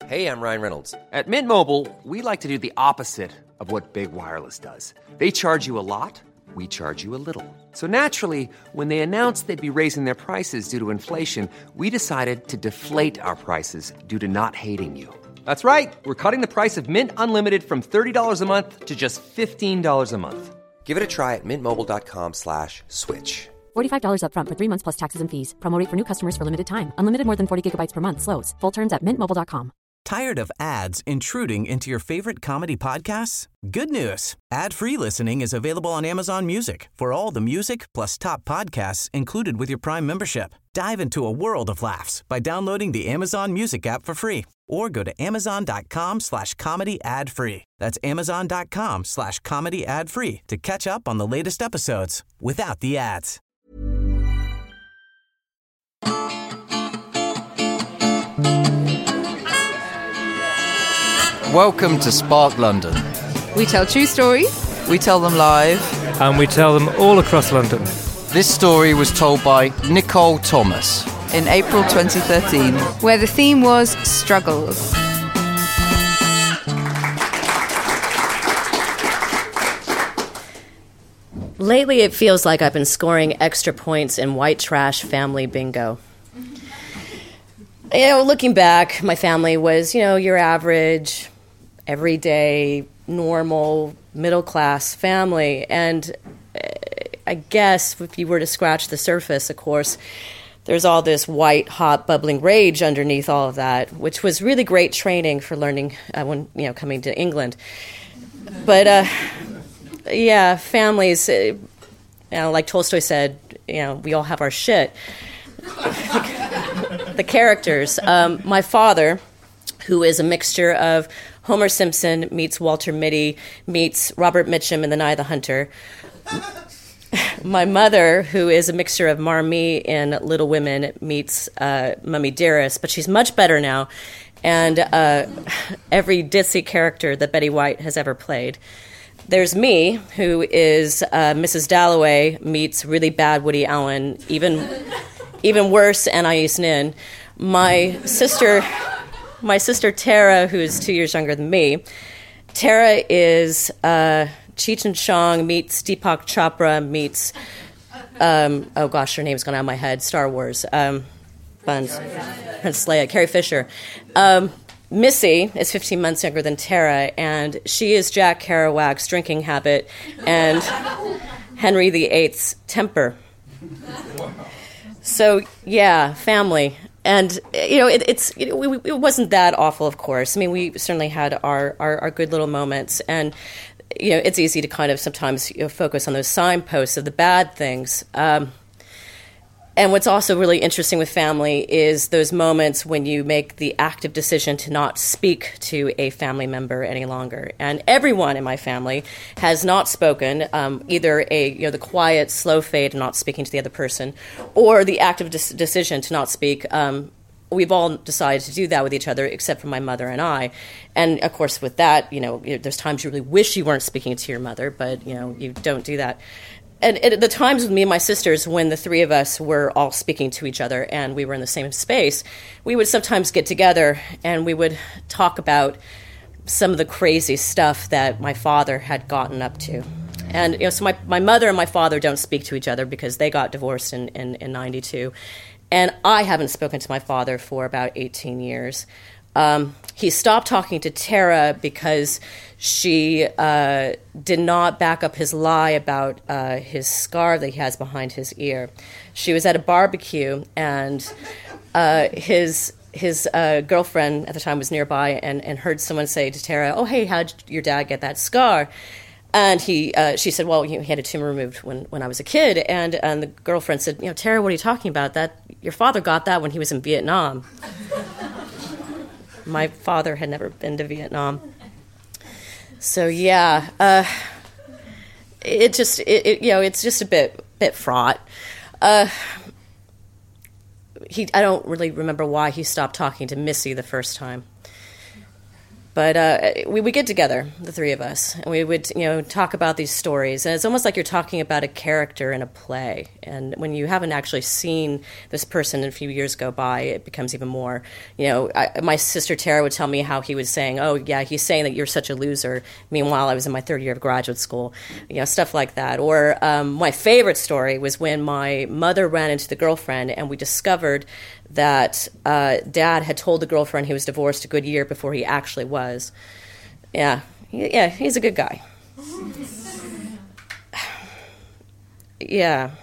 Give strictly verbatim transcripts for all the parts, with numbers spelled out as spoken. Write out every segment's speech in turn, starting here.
Hey, I'm Ryan Reynolds. At Mint Mobile, we like to do the opposite of what Big Wireless does. They charge you a lot, we charge you a little. So naturally, when they announced they'd be raising their prices due to inflation, we decided to deflate our prices due to not hating you. That's right. We're cutting the price of Mint Unlimited from thirty dollars a month to just fifteen dollars a month. Give it a try at mintmobile.com slash switch. forty-five dollars up front for three months plus taxes and fees. Promo rate for new customers for limited time. Unlimited more than forty gigabytes per month slows. Full terms at mint mobile dot com. Tired of ads intruding into your favorite comedy podcasts? Good news. Ad-free listening is available on Amazon Music for all the music plus top podcasts included with your Prime membership. Dive into a world of laughs by downloading the Amazon Music app for free or go to amazon.com slash comedy ad free. That's amazon.com slash comedy ad free to catch up on the latest episodes without the ads. Welcome to Spark London. We tell true stories. We tell them live. And we tell them all across London. This story was told by Nicole Thomas in April twenty thirteen, where the theme was struggles. Lately, it feels like I've been scoring extra points in white trash family bingo. You know, looking back, my family was, you know, your average, everyday, normal, middle-class family. And uh, I guess if you were to scratch the surface, of course, there's all this white, hot, bubbling rage underneath all of that, which was really great training for learning uh, when, you know, coming to England. But, uh, yeah, families, uh, you know, like Tolstoy said, you know, we all have our shit. The characters. Um, my father, who is a mixture of Homer Simpson meets Walter Mitty meets Robert Mitchum in The Night of the Hunter. My mother, who is a mixture of Marmee in Little Women meets uh, Mummy Dearest, but she's much better now, and uh, every ditzy character that Betty White has ever played. There's me, who is uh, Missus Dalloway meets really bad Woody Allen, even even worse Anais Nin. My sister, my sister Tara, who is two years younger than me. Tara is uh, Cheech and Chong meets Deepak Chopra meets um, oh gosh, her name's gone out of my head. Star Wars, um, Buns, Princess Leia, Carrie Fisher. Um, Missy is fifteen months younger than Tara, and she is Jack Kerouac's drinking habit and Henry the Eighth's temper. So, yeah, family. And, you know, it, it's it, it wasn't that awful, of course. I mean, we certainly had our, our, our good little moments. And, you know, it's easy to kind of sometimes you know, focus on those signposts of the bad things. Um, and what's also really interesting with family is those moments when you make the active decision to not speak to a family member any longer. And everyone in my family has not spoken, um, either a you know the quiet, slow fade of not speaking to the other person, or the active de- decision to not speak. Um, we've all decided to do that with each other, except for my mother and I. And of course, with that, you know, there's times you really wish you weren't speaking to your mother, but you know, you don't do that. And at the times with me and my sisters, when the three of us were all speaking to each other and we were in the same space, we would sometimes get together and we would talk about some of the crazy stuff that my father had gotten up to. And you know, so my, my mother and my father don't speak to each other because they got divorced in, in, in ninety-two. And I haven't spoken to my father for about eighteen years. Um, he stopped talking to Tara because she uh, did not back up his lie about uh, his scar that he has behind his ear. She was at a barbecue, and uh, his his uh, girlfriend at the time was nearby and, and heard someone say to Tara, "Oh, hey, how'd your dad get that scar?" And he, uh, she said, "Well, he had a tumor removed when, when I was a kid." And, and the girlfriend said, "You know, Tara, what are you talking about? That your father got that when he was in Vietnam." My father had never been to Vietnam. So yeah, uh, it just it, it you know it's just a bit bit fraught. Uh, he I don't really remember why he stopped talking to Missy the first time. But uh, we would get together, the three of us, and we would, you know, talk about these stories. And it's almost like you're talking about a character in a play. And when you haven't actually seen this person a few years go by, it becomes even more, you know, I, my sister Tara would tell me how he was saying, oh, yeah, he's saying that you're such a loser. Meanwhile, I was in my third year of graduate school, you know, stuff like that. Or um, my favorite story was when my mother ran into the girlfriend, and we discovered that uh, Dad had told the girlfriend he was divorced a good year before he actually was. Yeah, yeah, he's a good guy. Yeah.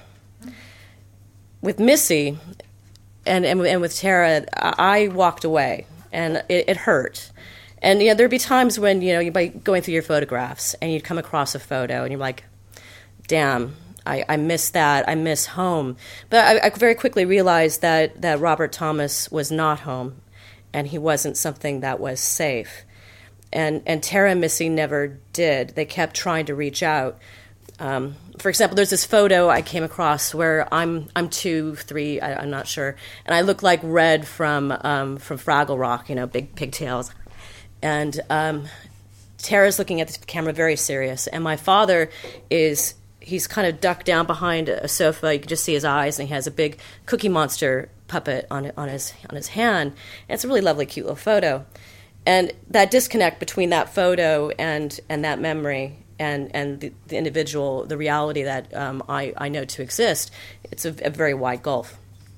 With Missy and, and and with Tara, I walked away, and it, it hurt. And you know, there'd be times when, you know, you'd be going through your photographs, and you'd come across a photo, and you're like, damn, I, I miss that. I miss home. But I, I very quickly realized that, that Robert Thomas was not home, and he wasn't something that was safe. And and Tara and Missy never did. They kept trying to reach out. Um, for example, there's this photo I came across where I'm I'm two, three, I, I'm not sure, and I look like Red from um, from Fraggle Rock, you know, big pigtails. And um, Tara's looking at the camera very serious, and my father is... He's kind of ducked down behind a sofa. You can just see his eyes, and he has a big Cookie Monster puppet on on his on his hand. And it's a really lovely, cute little photo. And that disconnect between that photo and and that memory and and the, the individual, the reality that um, I I know to exist, it's a, a very wide gulf.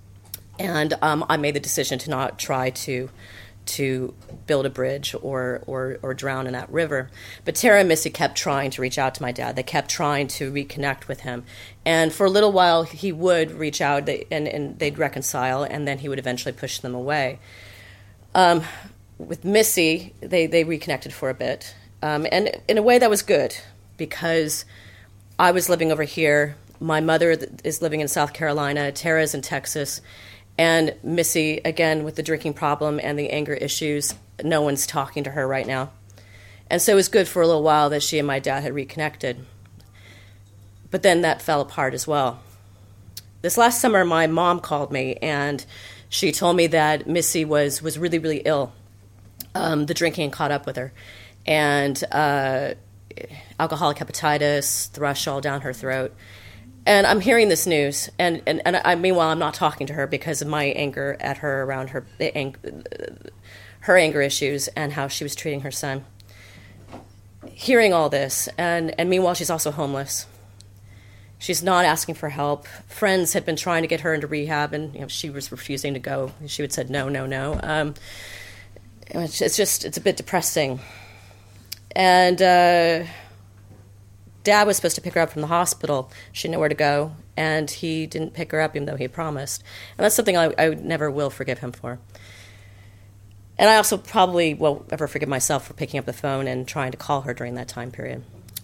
And um, I made the decision to not try to. to build a bridge or, or or drown in that river. But Tara and Missy kept trying to reach out to my dad. They kept trying to reconnect with him. And for a little while, he would reach out and, and they'd reconcile, and then he would eventually push them away. Um, with Missy, they, they reconnected for a bit. Um, and in a way, that was good, because I was living over here. My mother is living in South Carolina. Tara's in Texas. And Missy, again, with the drinking problem and the anger issues, no one's talking to her right now. And so it was good for a little while that she and my dad had reconnected. But then that fell apart as well. This last summer, my mom called me, and she told me that Missy was, was really, really ill. Um, the drinking caught up with her. And uh, alcoholic hepatitis, thrush all down her throat. And I'm hearing this news, and, and, and I, meanwhile, I'm not talking to her because of my anger at her around her her anger issues and how she was treating her son. Hearing all this, and, and meanwhile, she's also homeless. She's not asking for help. Friends had been trying to get her into rehab, and you know, she was refusing to go. She would say, no, no, no. Um, it's, it's just, it's a bit depressing. And... Uh, Dad was supposed to pick her up from the hospital. She didn't know where to go, and he didn't pick her up even though he promised. And that's something I, I never will forgive him for. And I also probably won't ever forgive myself for picking up the phone and trying to call her during that time period.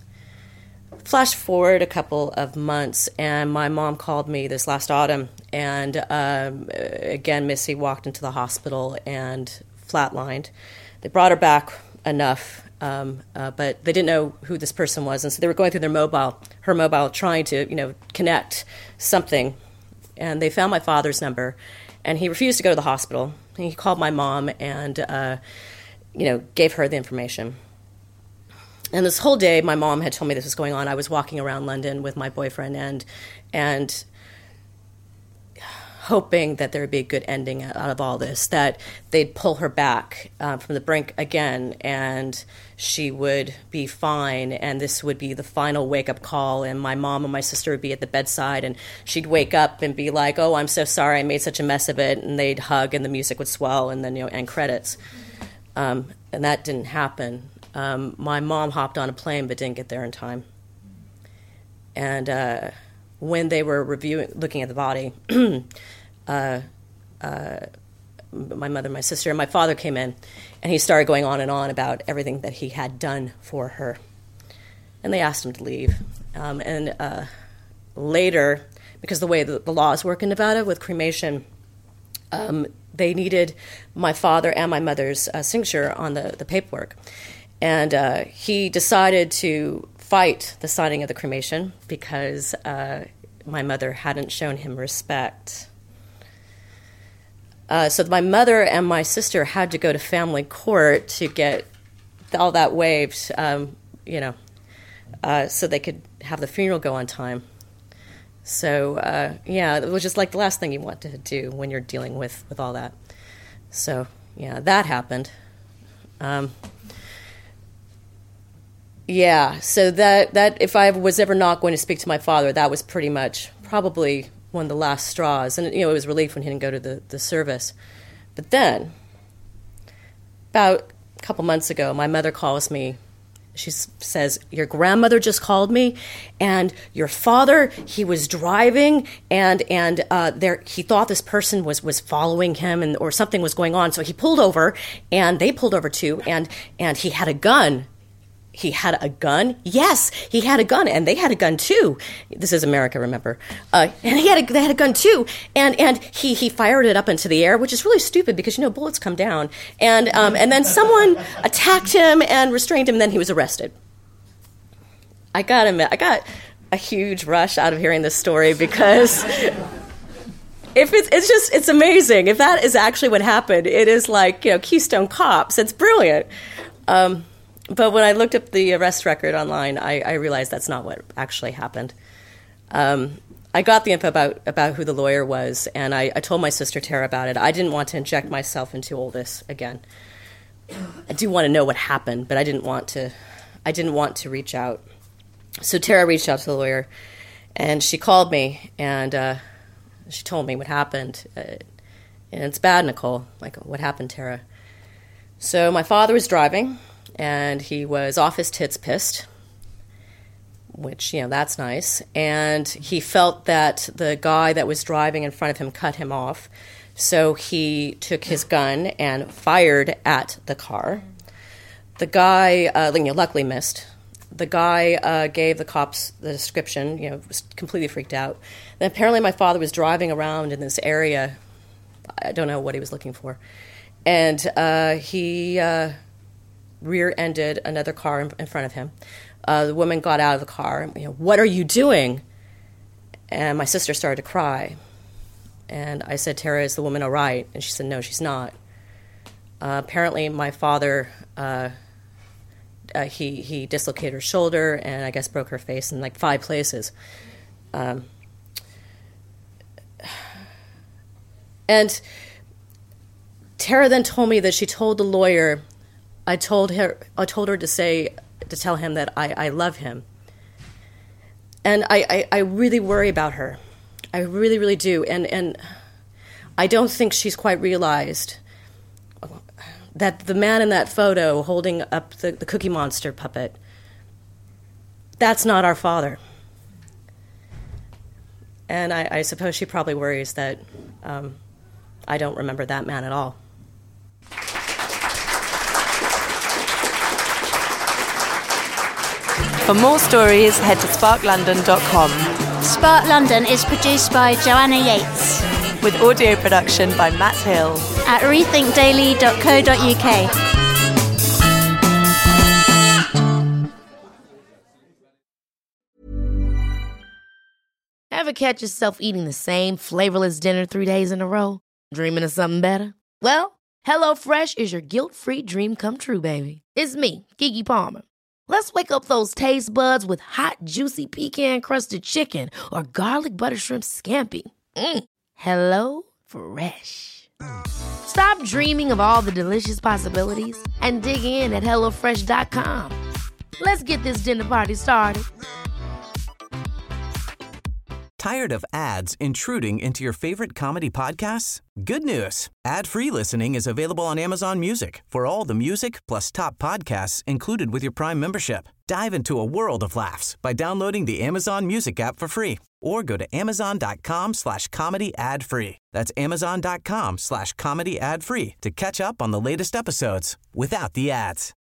Flash forward a couple of months, and my mom called me this last autumn, and um, again, Missy walked into the hospital and flatlined. They brought her back enough, Um, uh, but they didn't know who this person was, and so they were going through their mobile, her mobile, trying to, you know, connect something. And they found my father's number, and he refused to go to the hospital. And he called my mom and, uh, you know, gave her the information. And this whole day, my mom had told me this was going on. I was walking around London with my boyfriend and and hoping that there would be a good ending out of all this, that they'd pull her back uh, from the brink again, and she would be fine, and this would be the final wake-up call, and my mom and my sister would be at the bedside, and she'd wake up and be like, oh, I'm so sorry, I made such a mess of it, and they'd hug, and the music would swell, and then, you know, end credits. Um, and that didn't happen. Um, my mom hopped on a plane but didn't get there in time. And uh, when they were reviewing, looking at the body, uh, uh, my mother, my sister, and my father came in, and he started going on and on about everything that he had done for her. And they asked him to leave. Um, and uh, later, because the way the, the laws work in Nevada with cremation, um, they needed my father and my mother's uh, signature on the, the paperwork. And uh, he decided to fight the signing of the cremation because uh, my mother hadn't shown him respect. Uh, so my mother and my sister had to go to family court to get all that waived, um, you know, uh, so they could have the funeral go on time. So, uh, yeah, it was just like the last thing you want to do when you're dealing with, with all that. So, yeah, that happened. Um, yeah, so that, that if I was ever not going to speak to my father, that was pretty much probably one of the last straws. And, you know, it was relief when he didn't go to the, the service. But then, about a couple months ago, my mother calls me. She says, your grandmother just called me, and your father, he was driving, and and uh, there he thought this person was, was following him, and or something was going on. So he pulled over, and they pulled over too, and and he had a gun. He had a gun? Yes, he had a gun, and they had a gun too. This is America, remember? Uh, and he had a, they had a gun too, and and he, he fired it up into the air, which is really stupid because you know bullets come down. And um, and then someone attacked him and restrained him, and then he was arrested. I gotta admit, I got a huge rush out of hearing this story because if it's it's just it's amazing. If that is actually what happened, it is like you know Keystone Cops. It's brilliant. Um, But when I looked up the arrest record online, I, I realized that's not what actually happened. Um, I got the info about, about who the lawyer was, and I, I told my sister Tara about it. I didn't want to inject myself into all this again. I do want to know what happened, but I didn't want to. I didn't want to reach out. So Tara reached out to the lawyer, and she called me, and uh, she told me what happened. Uh, and it's bad, Nicole. Like, what happened, Tara? So my father was driving. And he was off his tits pissed, which, you know, that's nice. And he felt that the guy that was driving in front of him cut him off. So he took his gun and fired at the car. The guy, uh, you know, luckily missed. The guy uh, gave the cops the description, you know, was completely freaked out. Then apparently my father was driving around in this area. I don't know what he was looking for. And uh, he... Uh, rear-ended another car in, in front of him. Uh, the woman got out of the car. You know, what are you doing? And my sister started to cry. And I said, Tara, is the woman all right? And she said, no, she's not. Uh, apparently, my father, uh, uh, he he dislocated her shoulder and I guess broke her face in like five places. Um, and Tara then told me that she told the lawyer, I told her I told her to say to tell him that I, I love him. And I, I, I really worry about her. I really, really do. And and I don't think she's quite realized that the man in that photo holding up the, the Cookie Monster puppet, that's not our father. And I, I suppose she probably worries that um, I don't remember that man at all. For more stories, head to spark london dot com. Spark London is produced by Joanna Yates. With audio production by Matt Hill. At rethink daily dot co dot uk. Ever catch yourself eating the same flavorless dinner three days in a row? Dreaming of something better? Well, HelloFresh is your guilt-free dream come true, baby. It's me, Keke Palmer. Let's wake up those taste buds with hot, juicy pecan-crusted chicken or garlic butter shrimp scampi. Mm. Hello Fresh. Stop dreaming of all the delicious possibilities and dig in at hello fresh dot com. Let's get this dinner party started. Tired of ads intruding into your favorite comedy podcasts? Good news. Ad-free listening is available on Amazon Music for all the music plus top podcasts included with your Prime membership. Dive into a world of laughs by downloading the Amazon Music app for free or go to amazon.com slash comedy ad free. That's amazon.com slash comedy ad free to catch up on the latest episodes without the ads.